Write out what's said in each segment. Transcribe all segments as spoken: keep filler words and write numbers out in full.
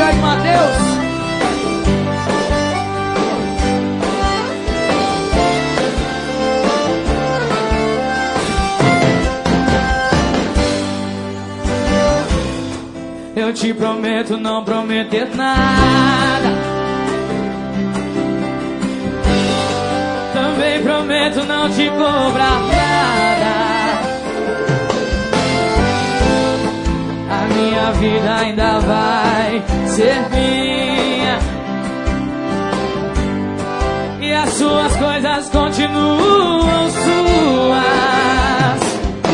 Jorge Mateus. Eu te prometo não prometer nada. Também prometo não te cobrar nada. A minha vida ainda vai ser minha e as suas coisas continuam suas.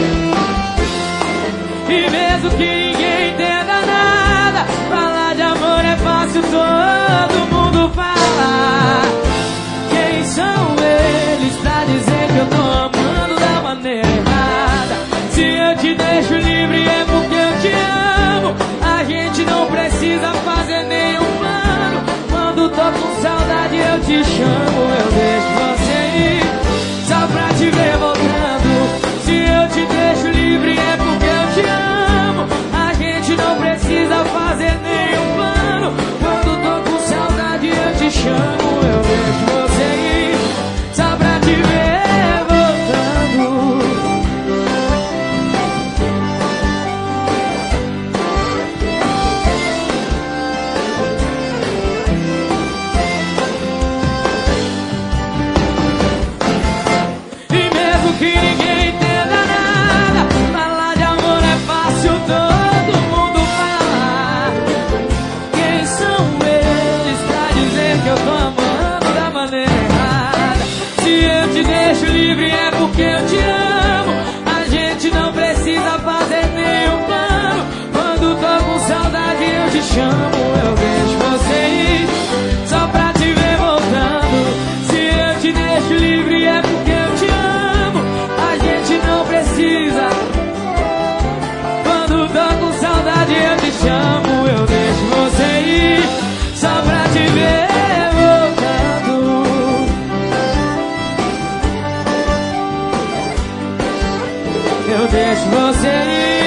E mesmo que ninguém entenda nada, falar de amor é fácil, todo mundo fala. Quem são eles pra dizer que eu tô amando da maneira errada? Se eu te deixo livre é porque eu te amo. A gente não precisa fazer nenhum plano. Quando tô com saudade eu te chamo, eu deixo você ir só pra te ver voltando. Se eu te deixo livre é porque eu te amo. A gente não precisa fazer nenhum plano. Quando tô com saudade eu te chamo, eu deixo você ir só pra te ver voltando. E mesmo que ninguém entenda nada, falar de amor é fácil, todo mundo fala. Quem são eles pra dizer que eu tô amando da maneira errada? Se eu te deixo livre é porque eu te amo. A gente não precisa fazer nenhum plano. Quando tô com saudade eu te chamo, eu deixo você ir só pra te ver voltando. Se eu te deixo livre é porque eu te amo. A gente não precisa. Quando tô com saudade eu te chamo, eu deixo você ir só pra te ver voltando. Eu deixo você ir